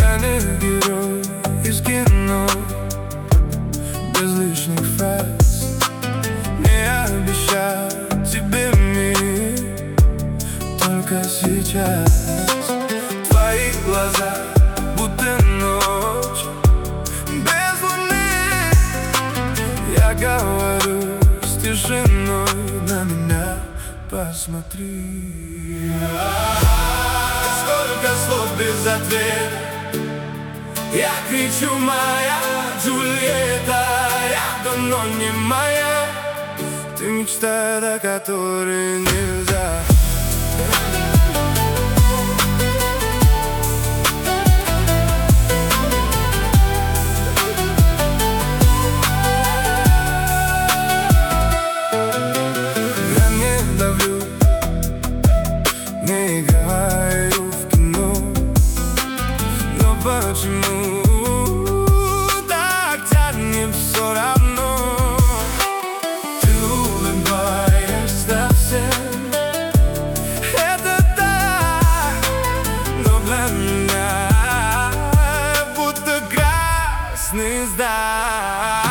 Я не герой из кино, без лишних фраз. Не обещаю тебе мир только сейчас. Твои глаза будто ночь без луны. Я говорю с тишиной, на меня посмотри. Сколько слов без ответа. Я кричу: моя Джульетта. Я давно не моя. Ты мечта, до которой нельзя. Я не давлю, не играю в кино, но почему так тянет все равно? Ты улыбаешься всем, это так, но для меня будто красный знак.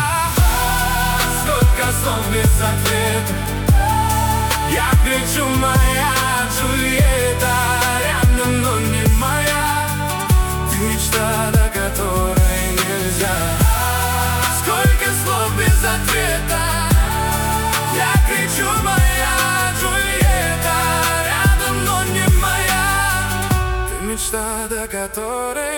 Сколько слов без ответа. Я кричу: моя Джульетта. Рядом, но не моя. Ты мечта, до которой нельзя. Сколько слов без ответа. Я кричу: моя Джульетта. Рядом, но не моя. Ты мечта, до которой